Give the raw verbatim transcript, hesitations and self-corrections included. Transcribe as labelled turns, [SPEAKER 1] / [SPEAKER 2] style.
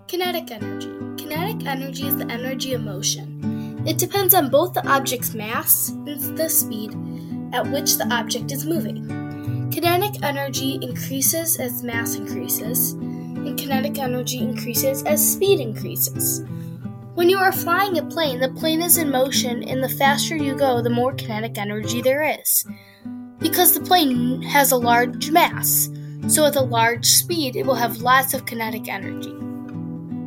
[SPEAKER 1] Kinetic energy. Kinetic energy is the energy of motion. It depends on both the object's mass and the speed at which the object is moving. Kinetic energy increases as mass increases, and kinetic energy increases as speed increases. When you are flying a plane, the plane is in motion, and the faster you go, the more kinetic energy there is. Because the plane has a large mass, so with a large speed, it will have lots of kinetic energy.